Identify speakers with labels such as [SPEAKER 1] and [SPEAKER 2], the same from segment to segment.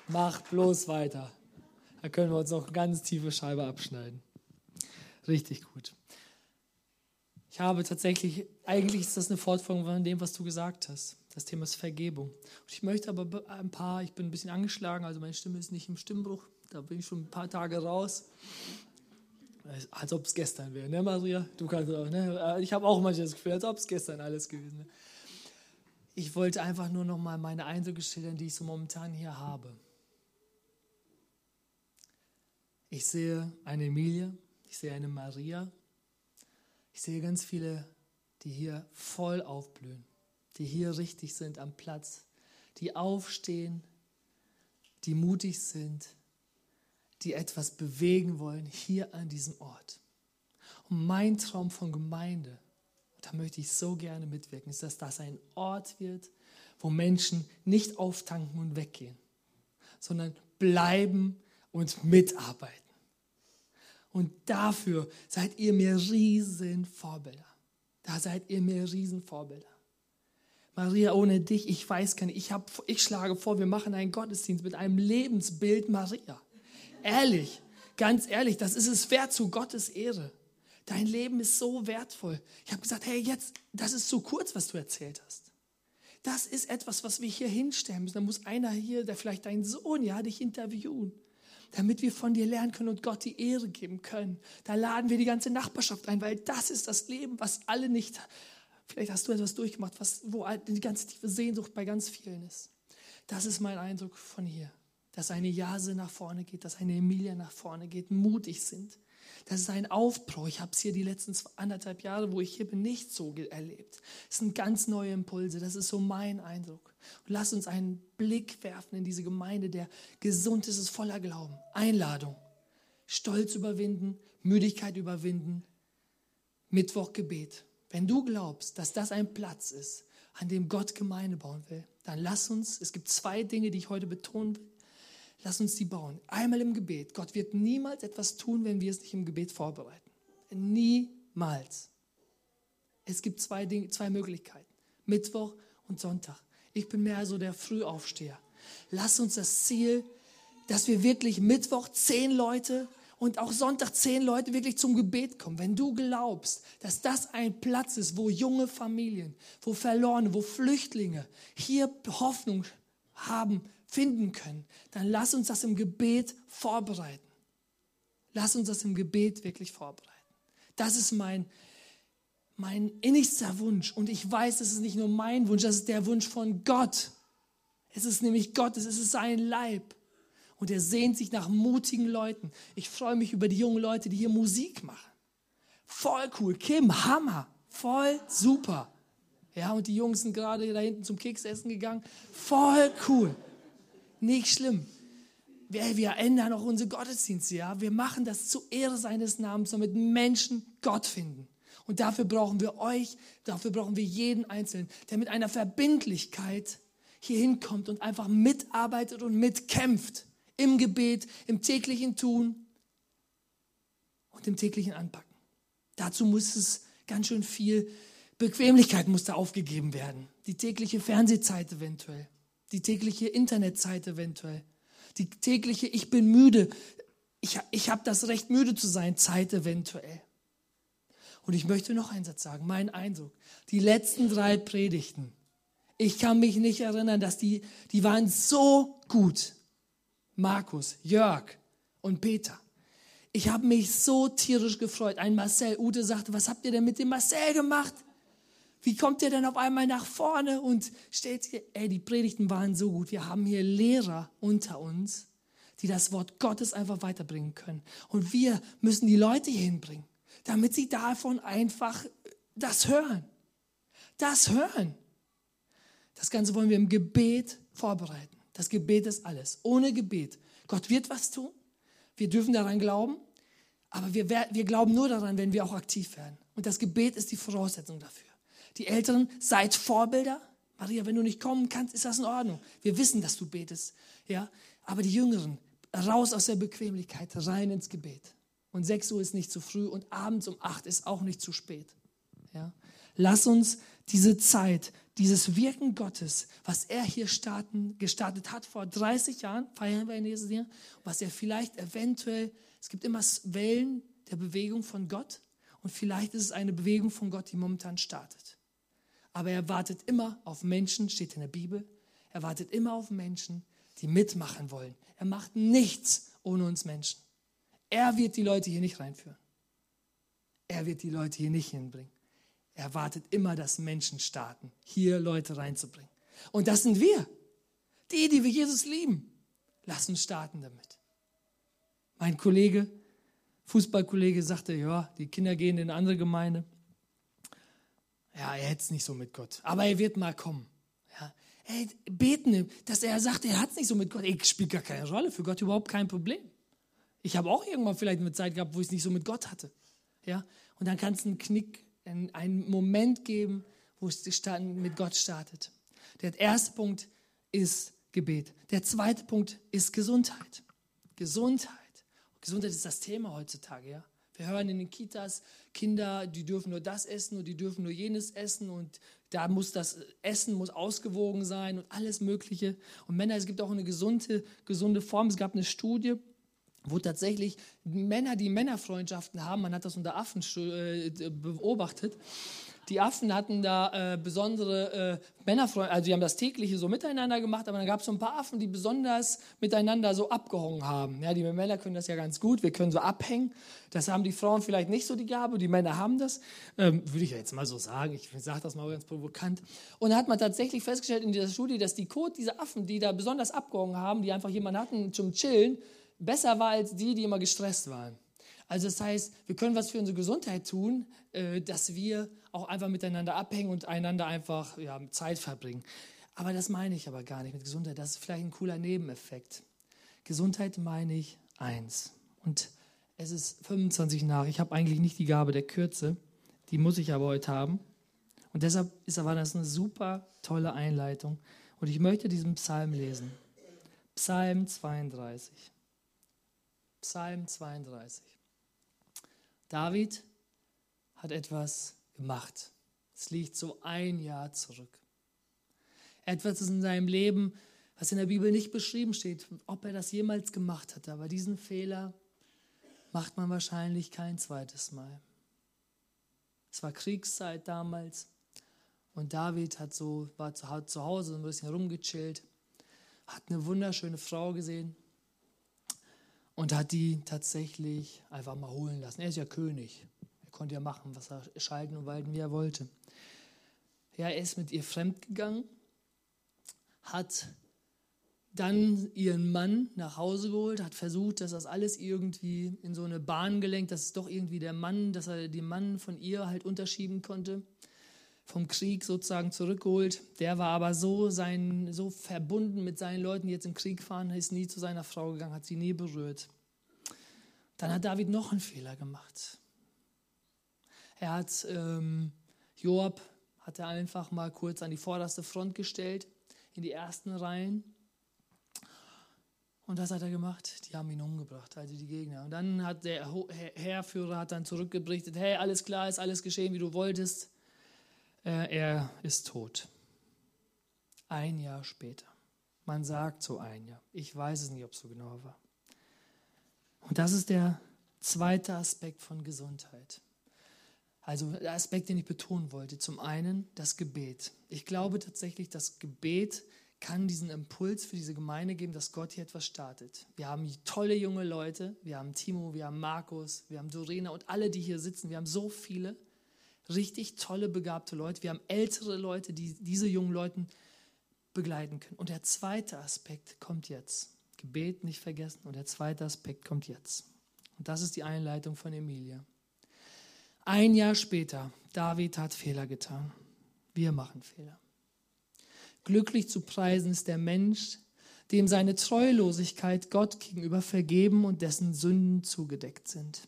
[SPEAKER 1] Mach bloß weiter. Da können wir uns noch eine ganz tiefe Scheibe abschneiden. Richtig gut. Ich habe tatsächlich, eigentlich ist das eine Fortführung von dem, was du gesagt hast. Das Thema ist Vergebung. Und ich möchte aber ich bin ein bisschen angeschlagen, also meine Stimme ist nicht im Stimmbruch. Da bin ich schon ein paar Tage raus. Als ob es gestern wäre, ne Maria? Du kannst auch, ne? Ich habe auch manchmal das Gefühl, als ob es gestern alles gewesen wäre. Ich wollte einfach nur noch mal meine Eindrücke schildern, die ich so momentan hier habe. Ich sehe eine Emilie, ich sehe eine Maria, ich sehe ganz viele, die hier voll aufblühen, die hier richtig sind am Platz, die aufstehen, die mutig sind, die etwas bewegen wollen hier an diesem Ort. Und mein Traum von Gemeinde, da möchte ich so gerne mitwirken, ist, dass das ein Ort wird, wo Menschen nicht auftanken und weggehen, sondern bleiben und mitarbeiten. Und dafür seid ihr mir riesen Vorbilder. Da seid ihr mir riesen Vorbilder. Maria, ohne dich, ich weiß gar nicht, ich schlage vor, wir machen einen Gottesdienst mit einem Lebensbild Maria. Ehrlich, ganz ehrlich, das ist es wert zu Gottes Ehre. Dein Leben ist so wertvoll. Ich habe gesagt, hey, jetzt, das ist zu kurz, was du erzählt hast. Das ist etwas, was wir hier hinstellen müssen. Da muss einer hier, der vielleicht dein Sohn, ja, dich interviewen, damit wir von dir lernen können und Gott die Ehre geben können. Da laden wir die ganze Nachbarschaft ein, weil das ist das Leben, was alle nicht, vielleicht hast du etwas durchgemacht, wo die ganze tiefe Sehnsucht bei ganz vielen ist. Das ist mein Eindruck von hier. Dass eine Jase nach vorne geht, dass eine Emilia nach vorne geht, mutig sind. Das ist ein Aufbruch. Ich habe es hier die letzten 1,5 Jahre, wo ich hier bin, nicht so erlebt. Es sind ganz neue Impulse. Das ist so mein Eindruck. Und lass uns einen Blick werfen in diese Gemeinde, der gesund ist, ist voller Glauben. Einladung. Stolz überwinden, Müdigkeit überwinden, Mittwochgebet. Wenn du glaubst, dass das ein Platz ist, an dem Gott Gemeinde bauen will, dann lass uns, es gibt 2 Dinge, die ich heute betonen will, lass uns die bauen. Einmal im Gebet. Gott wird niemals etwas tun, wenn wir es nicht im Gebet vorbereiten. Niemals. Es gibt 2 Möglichkeiten. Mittwoch und Sonntag. Ich bin mehr so der Frühaufsteher. Lass uns das Ziel, dass wir wirklich Mittwoch 10 Leute und auch Sonntag 10 Leute wirklich zum Gebet kommen. Wenn du glaubst, dass das ein Platz ist, wo junge Familien, wo Verlorene, wo Flüchtlinge hier Hoffnung finden können, dann lass uns das im Gebet vorbereiten. Lass uns das im Gebet wirklich vorbereiten. Das ist mein innigster Wunsch. Und ich weiß, es ist nicht nur mein Wunsch, das ist der Wunsch von Gott. Es ist nämlich Gottes, es ist sein Leib. Und er sehnt sich nach mutigen Leuten. Ich freue mich über die jungen Leute, die hier Musik machen. Voll cool. Kim, Hammer. Voll super. Ja, und die Jungs sind gerade da hinten zum Keksessen gegangen. Voll cool. Nicht schlimm. Wir ändern auch unsere Gottesdienste. Ja? Wir machen das zur Ehre seines Namens, damit Menschen Gott finden. Und dafür brauchen wir euch, dafür brauchen wir jeden Einzelnen, der mit einer Verbindlichkeit hier hinkommt und einfach mitarbeitet und mitkämpft. Im Gebet, im täglichen Tun und im täglichen Anpacken. Dazu muss es ganz schön viel Bequemlichkeit muss da aufgegeben werden. Die tägliche Fernsehzeit eventuell. Die tägliche Internetzeit eventuell. Die tägliche Ich bin müde. Ich habe das Recht, müde zu sein, Zeit eventuell. Und ich möchte noch einen Satz sagen. Mein Eindruck. Die letzten 3 Predigten. Ich kann mich nicht erinnern, dass die waren so gut. Markus, Jörg und Peter. Ich habe mich so tierisch gefreut. Ein Marcel, Ute sagte, was habt ihr denn mit dem Marcel gemacht? Wie kommt ihr denn auf einmal nach vorne und stellt hier, die Predigten waren so gut. Wir haben hier Lehrer unter uns, die das Wort Gottes einfach weiterbringen können. Und wir müssen die Leute hier hinbringen, damit sie davon einfach das hören. Das hören. Das Ganze wollen wir im Gebet vorbereiten. Das Gebet ist alles. Ohne Gebet. Gott wird was tun. Wir dürfen daran glauben. Aber wir glauben nur daran, wenn wir auch aktiv werden. Und das Gebet ist die Voraussetzung dafür. Die Älteren, seid Vorbilder. Maria, wenn du nicht kommen kannst, ist das in Ordnung. Wir wissen, dass du betest. Ja? Aber die Jüngeren, raus aus der Bequemlichkeit, rein ins Gebet. Und 6 Uhr ist nicht zu früh und abends um 8 ist auch nicht zu spät. Ja? Lass uns diese Zeit dieses Wirken Gottes, was er hier gestartet hat vor 30 Jahren, feiern wir in diesem Jahr, was er vielleicht eventuell, es gibt immer Wellen der Bewegung von Gott und vielleicht ist es eine Bewegung von Gott, die momentan startet. Aber er wartet immer auf Menschen, steht in der Bibel, er wartet immer auf Menschen, die mitmachen wollen. Er macht nichts ohne uns Menschen. Er wird die Leute hier nicht reinführen. Er wird die Leute hier nicht hinbringen. Er wartet immer, dass Menschen starten, hier Leute reinzubringen. Und das sind wir. Die wir Jesus lieben. Lass uns starten damit. Mein Kollege, Fußballkollege, sagte, ja, die Kinder gehen in eine andere Gemeinde. Ja, er hätte es nicht so mit Gott. Aber er wird mal kommen. Ja, beten, dass er sagt, er hat es nicht so mit Gott. Ich spiele gar keine Rolle. Für Gott überhaupt kein Problem. Ich habe auch irgendwann vielleicht eine Zeit gehabt, wo ich es nicht so mit Gott hatte. Ja, und dann kann es einen Knick, einen Moment geben, wo es mit Gott startet. Der erste Punkt ist Gebet. Der zweite Punkt ist Gesundheit. Gesundheit. Gesundheit ist das Thema heutzutage. Ja? Wir hören in den Kitas, Kinder, die dürfen nur das essen und die dürfen nur jenes essen und da muss das Essen muss ausgewogen sein und alles Mögliche. Und Männer, es gibt auch eine gesunde Form. Es gab eine Studie, wo tatsächlich Männer, die Männerfreundschaften haben, man hat das unter Affen beobachtet, die Affen hatten da besondere Männerfreundschaften, also die haben das tägliche so miteinander gemacht, aber dann gab es so ein paar Affen, die besonders miteinander so abgehangen haben. Ja, die Männer können das ja ganz gut, wir können so abhängen. Das haben die Frauen vielleicht nicht so die Gabe, die Männer haben das. Würde ich ja jetzt mal so sagen, ich sage das mal ganz provokant. Und da hat man tatsächlich festgestellt in dieser Studie, dass die Kot dieser Affen, die da besonders abgehangen haben, die einfach jemanden hatten zum Chillen, besser war als die immer gestresst waren. Also das heißt, wir können was für unsere Gesundheit tun, dass wir auch einfach miteinander abhängen und einander einfach Zeit verbringen. Aber das meine ich aber gar nicht mit Gesundheit. Das ist vielleicht ein cooler Nebeneffekt. Gesundheit meine ich eins. Und es ist 25 nach. Ich habe eigentlich nicht die Gabe der Kürze. Die muss ich aber heute haben. Und deshalb war das eine super tolle Einleitung. Und ich möchte diesen Psalm lesen. Psalm 32. Psalm 32. David hat etwas gemacht. Es liegt so ein Jahr zurück. Etwas ist in seinem Leben, was in der Bibel nicht beschrieben steht, ob er das jemals gemacht hat. Aber diesen Fehler macht man wahrscheinlich kein zweites Mal. Es war Kriegszeit damals und David war zu Hause so ein bisschen rumgechillt, hat eine wunderschöne Frau gesehen und hat die tatsächlich einfach mal holen lassen. Er ist ja König. Er konnte ja machen, was er schalten und walten, wie er wollte. Ja, er ist mit ihr fremdgegangen, hat dann ihren Mann nach Hause geholt, hat versucht, dass das alles irgendwie in so eine Bahn gelenkt, dass es doch irgendwie dass er den Mann von ihr halt unterschieben konnte, vom Krieg sozusagen zurückgeholt. Der war aber so verbunden mit seinen Leuten, die jetzt im Krieg fahren, ist nie zu seiner Frau gegangen, hat sie nie berührt. Dann hat David noch einen Fehler gemacht. Er hat Joab hat er einfach mal kurz an die vorderste Front gestellt, in die ersten Reihen. Und was hat er gemacht? Die haben ihn umgebracht, also die Gegner. Und dann hat der Heerführer dann zurückgeberichtet, hey, alles klar, ist alles geschehen, wie du wolltest. Er ist tot. Ein Jahr später. Man sagt so ein Jahr. Ich weiß es nicht, ob es so genau war. Und das ist der zweite Aspekt von Gesundheit. Also der Aspekt, den ich betonen wollte. Zum einen das Gebet. Ich glaube tatsächlich, das Gebet kann diesen Impuls für diese Gemeinde geben, dass Gott hier etwas startet. Wir haben tolle junge Leute, wir haben Timo, wir haben Markus, wir haben Dorena und alle, die hier sitzen. Wir haben so viele richtig tolle, begabte Leute. Wir haben ältere Leute, die diese jungen Leute begleiten können. Und der zweite Aspekt kommt jetzt. Gebet nicht vergessen. Und der zweite Aspekt kommt jetzt. Und das ist die Einleitung von Emilia. Ein Jahr später, David hat Fehler getan. Wir machen Fehler. Glücklich zu preisen ist der Mensch, dem seine Treulosigkeit Gott gegenüber vergeben und dessen Sünden zugedeckt sind.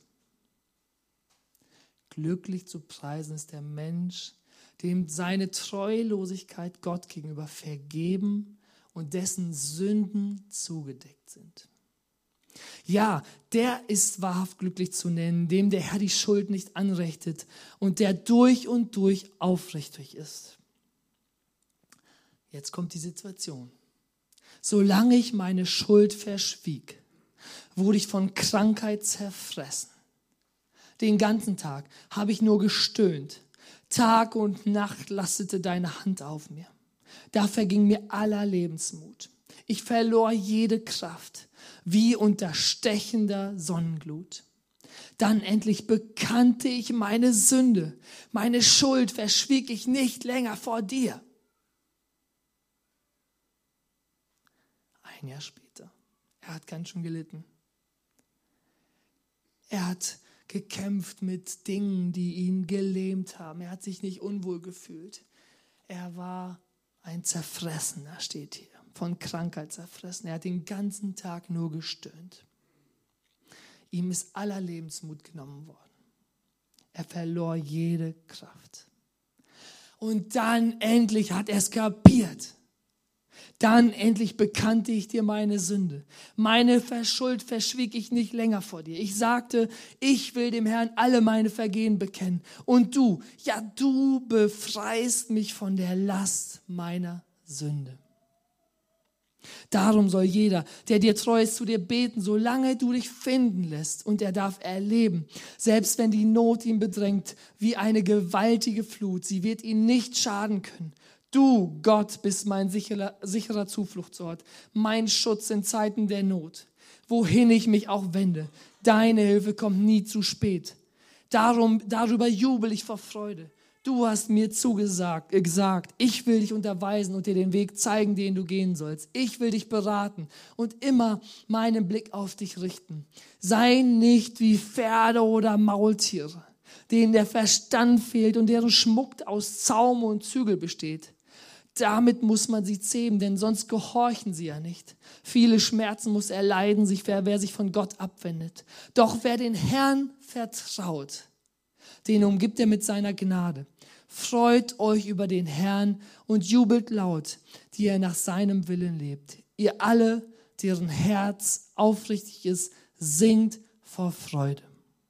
[SPEAKER 1] Glücklich zu preisen ist der Mensch, dem seine Treulosigkeit Gott gegenüber vergeben und dessen Sünden zugedeckt sind. Ja, der ist wahrhaft glücklich zu nennen, dem der Herr die Schuld nicht anrechtet und der durch und durch aufrichtig ist. Jetzt kommt die Situation. Solange ich meine Schuld verschwieg, wurde ich von Krankheit zerfressen. Den ganzen Tag habe ich nur gestöhnt. Tag und Nacht lastete deine Hand auf mir. Da verging mir aller Lebensmut. Ich verlor jede Kraft, wie unter stechender Sonnenglut. Dann endlich bekannte ich meine Sünde. Meine Schuld verschwieg ich nicht länger vor dir. Ein Jahr später. Er hat ganz schön gelitten. Er hat gekämpft mit Dingen, die ihn gelähmt haben. Er hat sich nicht unwohl gefühlt. Er war ein Zerfressener, steht hier, von Krankheit zerfressen. Er hat den ganzen Tag nur gestöhnt. Ihm ist aller Lebensmut genommen worden. Er verlor jede Kraft. Und dann endlich hat er es kapiert. Dann endlich bekannte ich dir meine Sünde. Meine Schuld verschwieg ich nicht länger vor dir. Ich sagte, ich will dem Herrn alle meine Vergehen bekennen. Und du, ja, du befreist mich von der Last meiner Sünde. Darum soll jeder, der dir treu ist, zu dir beten, solange du dich finden lässt. Und er darf erleben, selbst wenn die Not ihn bedrängt, wie eine gewaltige Flut, sie wird ihn nicht schaden können. Du, Gott, bist mein sicherer Zufluchtsort, mein Schutz in Zeiten der Not. Wohin ich mich auch wende, deine Hilfe kommt nie zu spät. Darüber jubel ich vor Freude. Du hast mir gesagt, ich will dich unterweisen und dir den Weg zeigen, den du gehen sollst. Ich will dich beraten und immer meinen Blick auf dich richten. Sei nicht wie Pferde oder Maultiere, denen der Verstand fehlt und deren Schmuck aus Zaum und Zügel besteht. Damit muss man sie zähmen, denn sonst gehorchen sie ja nicht. Viele Schmerzen muss er leiden, wer sich von Gott abwendet. Doch wer den Herrn vertraut, den umgibt er mit seiner Gnade. Freut euch über den Herrn und jubelt laut, die er nach seinem Willen lebt. Ihr alle, deren Herz aufrichtig ist, singt vor Freude.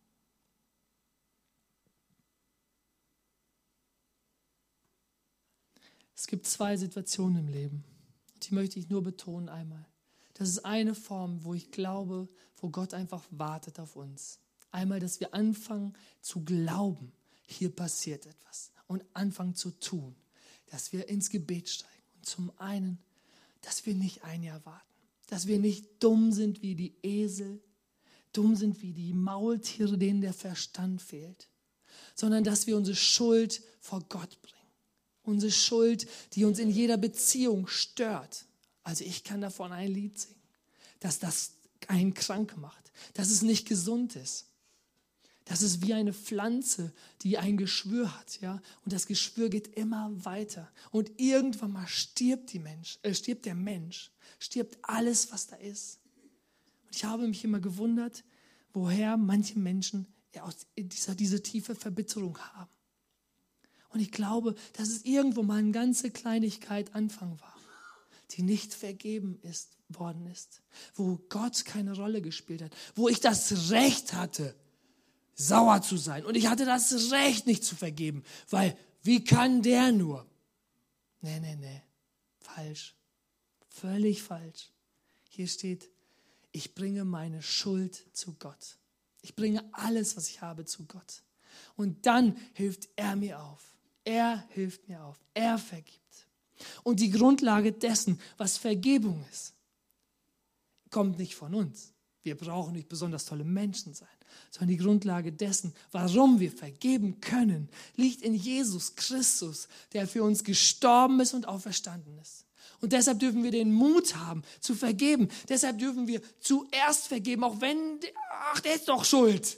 [SPEAKER 1] Es gibt zwei Situationen im Leben. Die möchte ich nur betonen einmal. Das ist eine Form, wo ich glaube, wo Gott einfach wartet auf uns. Einmal, dass wir anfangen zu glauben, hier passiert etwas und anfangen zu tun, dass wir ins Gebet steigen. Und zum einen, dass wir nicht ein Jahr warten, dass wir nicht dumm sind wie die Esel, dumm sind wie die Maultiere, denen der Verstand fehlt, sondern dass wir unsere Schuld vor Gott bringen. Unsere Schuld, die uns in jeder Beziehung stört. Also ich kann davon ein Lied singen, dass das einen krank macht, dass es nicht gesund ist. Das ist wie eine Pflanze, die ein Geschwür hat, ja, und das Geschwür geht immer weiter. Und irgendwann mal stirbt der Mensch, stirbt alles, was da ist. Und ich habe mich immer gewundert, woher manche Menschen diese tiefe Verbitterung haben. Und ich glaube, dass es irgendwo mal eine ganze Kleinigkeit Anfang war, die nicht vergeben worden ist, wo Gott keine Rolle gespielt hat, wo ich das Recht hatte, sauer zu sein. Und ich hatte das Recht, nicht zu vergeben, weil wie kann der nur? Nee, falsch, völlig falsch. Hier steht, ich bringe meine Schuld zu Gott. Ich bringe alles, was ich habe, zu Gott. Und dann hilft er mir auf. Er hilft mir auf. Er vergibt. Und die Grundlage dessen, was Vergebung ist, kommt nicht von uns. Wir brauchen nicht besonders tolle Menschen sein, sondern die Grundlage dessen, warum wir vergeben können, liegt in Jesus Christus, der für uns gestorben ist und auferstanden ist. Und deshalb dürfen wir den Mut haben, zu vergeben. Deshalb dürfen wir zuerst vergeben, auch wenn, der ist doch schuld.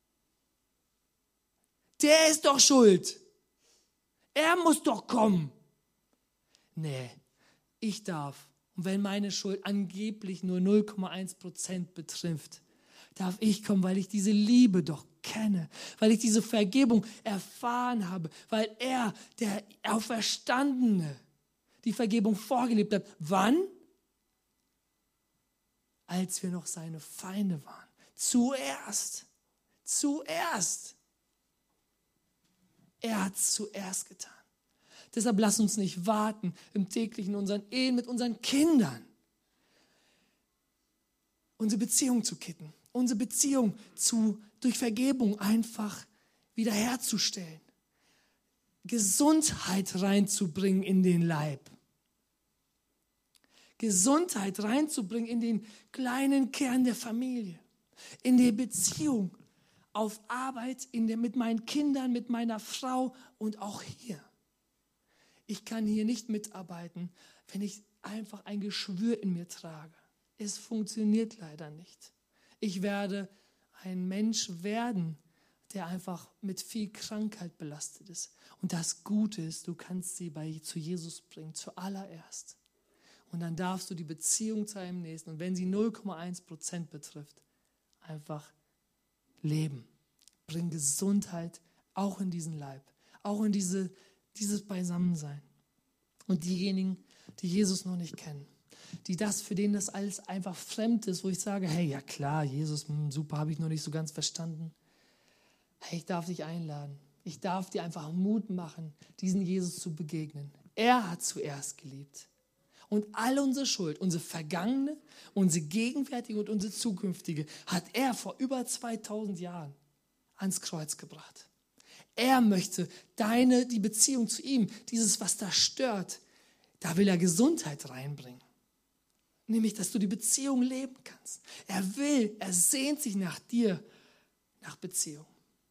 [SPEAKER 1] Der ist doch schuld. Er muss doch kommen. Nee, ich darf. Und wenn meine Schuld angeblich nur 0,1% betrifft, darf ich kommen, weil ich diese Liebe doch kenne, weil ich diese Vergebung erfahren habe, weil er, der Auferstandene, die Vergebung vorgelebt hat. Wann? Als wir noch seine Feinde waren. Zuerst. Er hat es zuerst getan. Deshalb lass uns nicht warten im täglichen, in unseren Ehen, mit unseren Kindern. Unsere Beziehung zu kitten, unsere Beziehung durch Vergebung einfach wiederherzustellen. Gesundheit reinzubringen in den Leib. Gesundheit reinzubringen in den kleinen Kern der Familie. In die Beziehung auf Arbeit, mit meinen Kindern, mit meiner Frau und auch hier. Ich kann hier nicht mitarbeiten, wenn ich einfach ein Geschwür in mir trage. Es funktioniert leider nicht. Ich werde ein Mensch werden, der einfach mit viel Krankheit belastet ist. Und das Gute ist, du kannst sie zu Jesus bringen, zuallererst. Und dann darfst du die Beziehung zu einem Nächsten, und wenn sie 0,1% betrifft, einfach leben. Bring Gesundheit auch in diesen Leib, auch in dieses Beisammensein. Und diejenigen, die Jesus noch nicht kennen, für denen das alles einfach fremd ist, wo ich sage, hey, ja klar, Jesus, super, habe ich noch nicht so ganz verstanden. Hey, ich darf dich einladen. Ich darf dir einfach Mut machen, diesen Jesus zu begegnen. Er hat zuerst geliebt. Und all unsere Schuld, unsere vergangene, unsere gegenwärtige und unsere zukünftige, hat er vor über 2000 Jahren ans Kreuz gebracht. Er möchte die Beziehung zu ihm, dieses, was da stört, da will er Gesundheit reinbringen. Nämlich, dass du die Beziehung leben kannst. Er sehnt sich nach dir, nach Beziehung.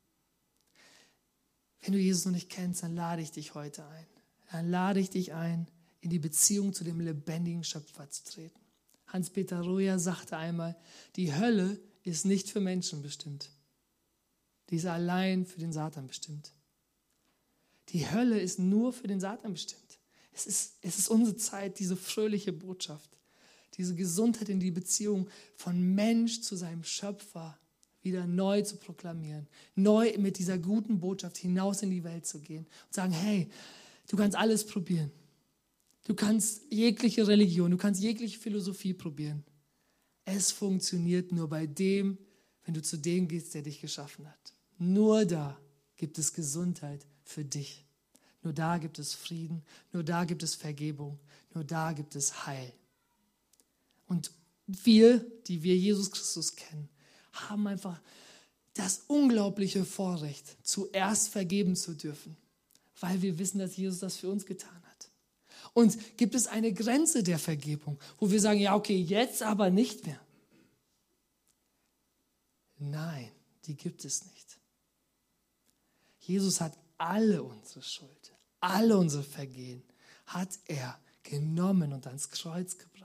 [SPEAKER 1] Wenn du Jesus noch nicht kennst, dann lade ich dich heute ein. Dann lade ich dich ein, in die Beziehung zu dem lebendigen Schöpfer zu treten. Hans-Peter Royer sagte einmal, die Hölle ist nicht für Menschen bestimmt. Die ist allein für den Satan bestimmt. Die Hölle ist nur für den Satan bestimmt. Es ist unsere Zeit, diese fröhliche Botschaft, diese Gesundheit in die Beziehung von Mensch zu seinem Schöpfer wieder neu zu proklamieren, neu mit dieser guten Botschaft hinaus in die Welt zu gehen und sagen, hey, du kannst alles probieren. Du kannst jegliche Religion, du kannst jegliche Philosophie probieren. Es funktioniert nur bei dem, wenn du zu dem gehst, der dich geschaffen hat. Nur da gibt es Gesundheit für dich. Nur da gibt es Frieden, nur da gibt es Vergebung, nur da gibt es Heil. Und wir, die wir Jesus Christus kennen, haben einfach das unglaubliche Vorrecht, zuerst vergeben zu dürfen, weil wir wissen, dass Jesus das für uns getan hat. Und gibt es eine Grenze der Vergebung, wo wir sagen, ja okay, jetzt aber nicht mehr? Nein, die gibt es nicht. Jesus hat alle unsere Schuld, alle unsere Vergehen, hat er genommen und ans Kreuz gebracht.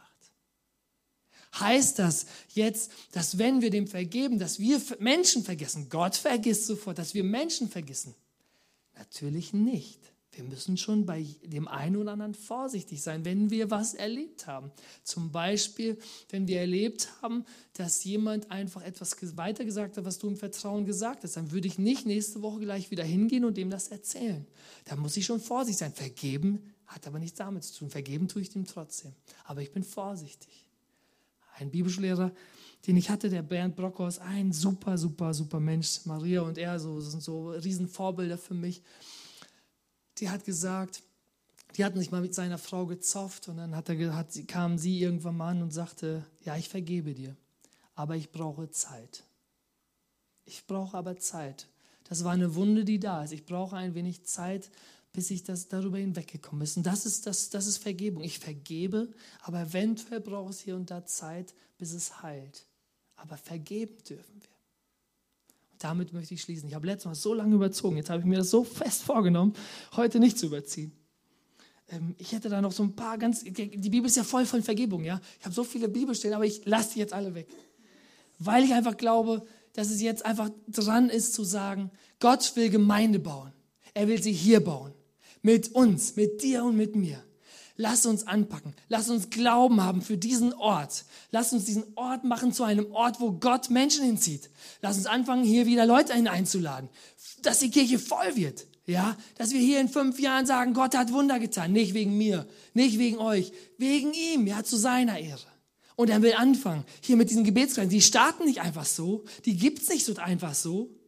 [SPEAKER 1] Heißt das jetzt, dass wenn wir dem vergeben, dass wir Menschen vergessen? Gott vergisst sofort, dass wir Menschen vergessen? Natürlich nicht. Wir müssen schon bei dem einen oder anderen vorsichtig sein, wenn wir was erlebt haben. Zum Beispiel, wenn wir erlebt haben, dass jemand einfach etwas weitergesagt hat, was du im Vertrauen gesagt hast, dann würde ich nicht nächste Woche gleich wieder hingehen und dem das erzählen. Da muss ich schon vorsichtig sein. Vergeben hat aber nichts damit zu tun. Vergeben tue ich dem trotzdem. Aber ich bin vorsichtig. Ein Bibelschullehrer, den ich hatte, der Bernd Brockhaus, ein super, super, super Mensch. Maria und er sind so Riesenvorbilder für mich. Die hat gesagt, die hatten sich mal mit seiner Frau gezofft und dann kam sie irgendwann mal an und sagte, ja, ich vergebe dir, aber ich brauche Zeit. Ich brauche aber Zeit. Das war eine Wunde, die da ist. Ich brauche ein wenig Zeit, bis ich darüber hinweggekommen bin. Und das ist Vergebung. Ich vergebe, aber eventuell braucht es hier und da Zeit, bis es heilt. Aber vergeben dürfen wir. Und damit möchte ich schließen. Ich habe letztes Mal so lange überzogen. Jetzt habe ich mir das so fest vorgenommen, heute nicht zu überziehen. Ich hätte da noch so ein paar die Bibel ist ja voll von Vergebung, ja. Ich habe so viele Bibelstellen, aber ich lasse die jetzt alle weg. Weil ich einfach glaube, dass es jetzt einfach dran ist zu sagen, Gott will Gemeinde bauen. Er will sie hier bauen. Mit uns, mit dir und mit mir. Lass uns anpacken. Lass uns Glauben haben für diesen Ort. Lass uns diesen Ort machen zu einem Ort, wo Gott Menschen hinzieht. Lass uns anfangen, hier wieder Leute einzuladen. Dass die Kirche voll wird. Ja, dass wir hier in 5 Jahren sagen, Gott hat Wunder getan. Nicht wegen mir, nicht wegen euch, wegen ihm, ja, zu seiner Ehre. Und er will anfangen, hier mit diesen Gebetskreisen. Die starten nicht einfach so, die gibt's nicht so einfach so.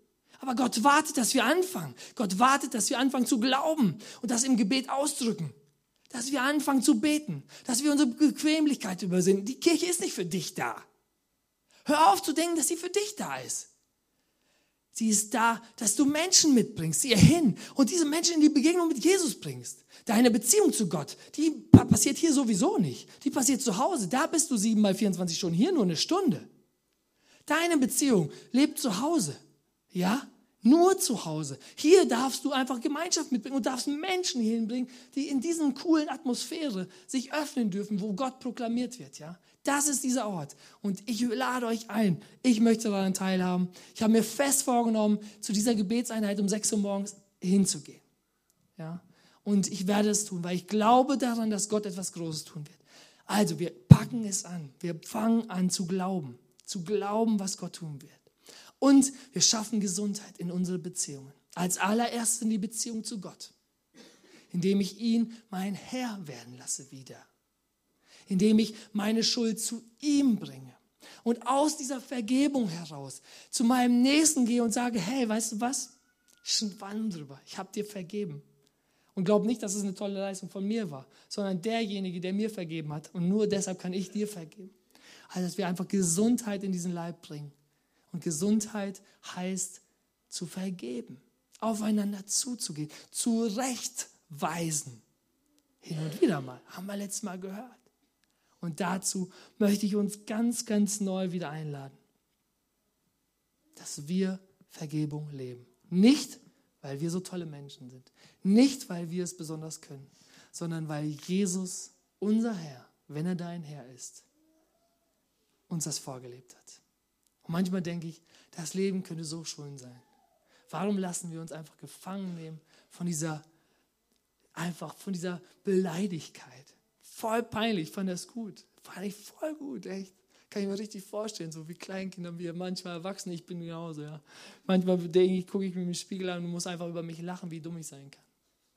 [SPEAKER 1] Aber Gott wartet, dass wir anfangen. Gott wartet, dass wir anfangen zu glauben und das im Gebet ausdrücken. Dass wir anfangen zu beten, dass wir unsere Bequemlichkeit übersehen. Die Kirche ist nicht für dich da. Hör auf zu denken, dass sie für dich da ist. Sie ist da, dass du Menschen mitbringst, sie hin und diese Menschen in die Begegnung mit Jesus bringst. Deine Beziehung zu Gott, die passiert hier sowieso nicht. Die passiert zu Hause. Da bist du 7 mal 24 Stunden, hier nur eine Stunde. Deine Beziehung lebt zu Hause. Ja? Nur zu Hause. Hier darfst du einfach Gemeinschaft mitbringen und darfst Menschen hinbringen, die in diesen coolen Atmosphäre sich öffnen dürfen, wo Gott proklamiert wird. Ja? Das ist dieser Ort. Und ich lade euch ein. Ich möchte daran teilhaben. Ich habe mir fest vorgenommen, zu dieser Gebetseinheit um 6 Uhr morgens hinzugehen. Ja? Und ich werde es tun, weil ich glaube daran, dass Gott etwas Großes tun wird. Also wir packen es an. Wir fangen an zu glauben, was Gott tun wird. Und wir schaffen Gesundheit in unsere Beziehungen. Als allererstes in die Beziehung zu Gott. Indem ich ihn mein Herr werden lasse wieder. Indem ich meine Schuld zu ihm bringe. Und aus dieser Vergebung heraus zu meinem Nächsten gehe und sage, hey, weißt du was? Schwamm drüber, ich habe dir vergeben. Und glaub nicht, dass es eine tolle Leistung von mir war, sondern derjenige, der mir vergeben hat. Und nur deshalb kann ich dir vergeben. Also, dass wir einfach Gesundheit in diesen Leib bringen. Und Gesundheit heißt zu vergeben, aufeinander zuzugehen, zurechtweisen. Hin und wieder mal, haben wir letztes Mal gehört. Und dazu möchte ich uns ganz, ganz neu wieder einladen, dass wir Vergebung leben. Nicht, weil wir so tolle Menschen sind, nicht, weil wir es besonders können, sondern weil Jesus, unser Herr, wenn er dein Herr ist, uns das vorgelebt hat. Und manchmal denke ich, das Leben könnte so schön sein. Warum lassen wir uns einfach gefangen nehmen von dieser Beleidigkeit? Voll peinlich, ich fand das gut. Fand ich voll gut, echt. Kann ich mir richtig vorstellen, so wie Kleinkinder, wie manchmal Erwachsene, ich bin genauso, ja. Manchmal gucke ich mir im Spiegel an und muss einfach über mich lachen, wie dumm ich sein kann.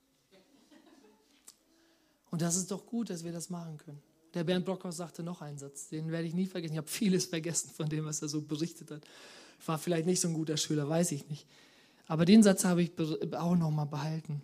[SPEAKER 1] Und das ist doch gut, dass wir das machen können. Der Bernd Brockhaus sagte noch einen Satz, den werde ich nie vergessen. Ich habe vieles vergessen von dem, was er so berichtet hat. Ich war vielleicht nicht so ein guter Schüler, weiß ich nicht. Aber den Satz habe ich auch noch mal behalten.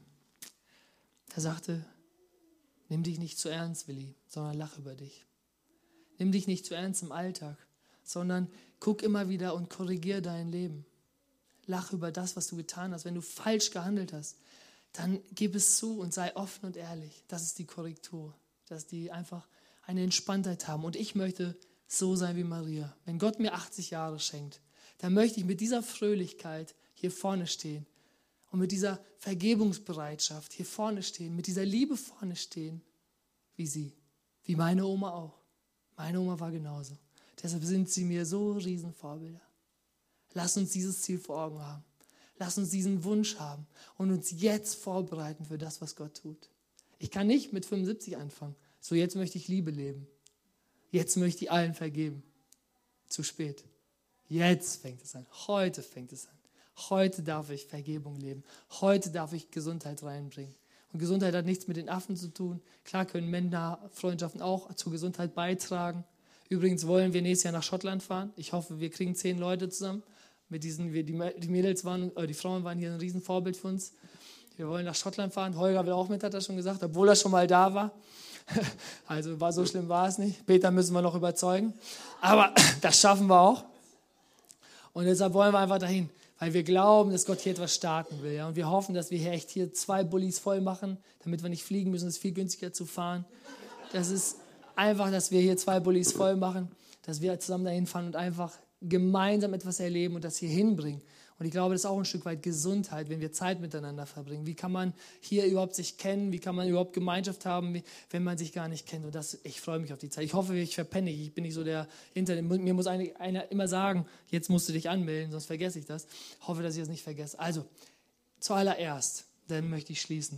[SPEAKER 1] Er sagte, nimm dich nicht zu ernst, Willi, sondern lach über dich. Nimm dich nicht zu ernst im Alltag, sondern guck immer wieder und korrigier dein Leben. Lach über das, was du getan hast. Wenn du falsch gehandelt hast, dann gib es zu und sei offen und ehrlich. Das ist die Korrektur, dass die einfach eine Entspanntheit haben. Und ich möchte so sein wie Maria. Wenn Gott mir 80 Jahre schenkt, dann möchte ich mit dieser Fröhlichkeit hier vorne stehen und mit dieser Vergebungsbereitschaft hier vorne stehen, mit dieser Liebe vorne stehen, wie sie, wie meine Oma auch. Meine Oma war genauso. Deshalb sind sie mir so Riesenvorbilder. Lass uns dieses Ziel vor Augen haben. Lass uns diesen Wunsch haben und uns jetzt vorbereiten für das, was Gott tut. Ich kann nicht mit 75 anfangen. So, jetzt möchte ich Liebe leben. Jetzt möchte ich allen vergeben. Zu spät. Jetzt fängt es an. Heute fängt es an. Heute darf ich Vergebung leben. Heute darf ich Gesundheit reinbringen. Und Gesundheit hat nichts mit den Affen zu tun. Klar können Männerfreundschaften auch zur Gesundheit beitragen. Übrigens wollen wir nächstes Jahr nach Schottland fahren. Ich hoffe, wir kriegen 10 Leute zusammen. Die Mädels die Frauen waren hier ein Riesenvorbild für uns. Wir wollen nach Schottland fahren. Holger will auch mit, hat er schon gesagt, obwohl er schon mal da war. Also so schlimm war es nicht. Peter müssen wir noch überzeugen. Aber das schaffen wir auch. Und deshalb wollen wir einfach dahin, weil wir glauben, dass Gott hier etwas starten will. Ja? Und wir hoffen, dass wir hier echt 2 Bullis voll machen, damit wir nicht fliegen müssen. Es ist viel günstiger zu fahren. Das ist einfach, dass wir hier 2 Bullis voll machen, dass wir zusammen dahin fahren und einfach gemeinsam etwas erleben und das hier hinbringen. Und ich glaube, das ist auch ein Stück weit Gesundheit, wenn wir Zeit miteinander verbringen. Wie kann man hier überhaupt sich kennen? Wie kann man überhaupt Gemeinschaft haben, wenn man sich gar nicht kennt? Und ich freue mich auf die Zeit. Ich hoffe, ich verpenne nicht. Ich bin nicht so der Internet. Mir muss einer immer sagen, jetzt musst du dich anmelden, sonst vergesse ich das. Ich hoffe, dass ich das nicht vergesse. Also, zuallererst, dann möchte ich schließen.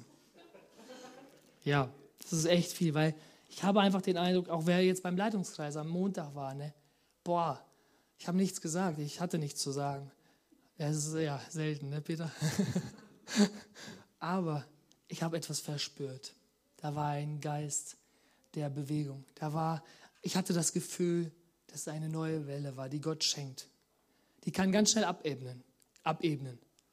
[SPEAKER 1] Ja, das ist echt viel, weil ich habe einfach den Eindruck, auch wer jetzt beim Leitungskreis am Montag war, ich habe nichts gesagt, ich hatte nichts zu sagen. Ja, das ist ja selten, ne, Peter? Aber ich habe etwas verspürt. Da war ein Geist der Bewegung. Ich hatte das Gefühl, dass es eine neue Welle war, die Gott schenkt. Die kann ganz schnell abebnen.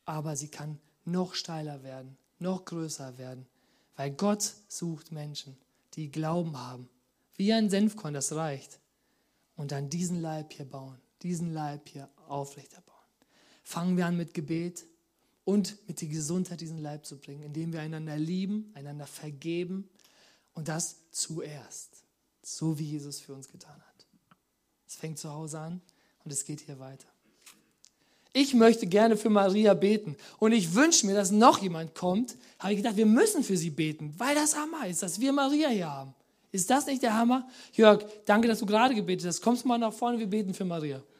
[SPEAKER 1] aber sie kann noch steiler werden, noch größer werden, weil Gott sucht Menschen, die Glauben haben. Wie ein Senfkorn, das reicht. Und dann diesen Leib hier bauen, diesen Leib hier aufrechter bauen. Fangen wir an mit Gebet und mit der Gesundheit diesen Leib zu bringen, indem wir einander lieben, einander vergeben und das zuerst, so wie Jesus für uns getan hat. Es fängt zu Hause an und es geht hier weiter. Ich möchte gerne für Maria beten und ich wünsche mir, dass noch jemand kommt. Habe ich gedacht, wir müssen für sie beten, weil das Hammer ist, dass wir Maria hier haben. Ist das nicht der Hammer? Jörg, danke, dass du gerade gebetet hast. Kommst du mal nach vorne, wir beten für Maria.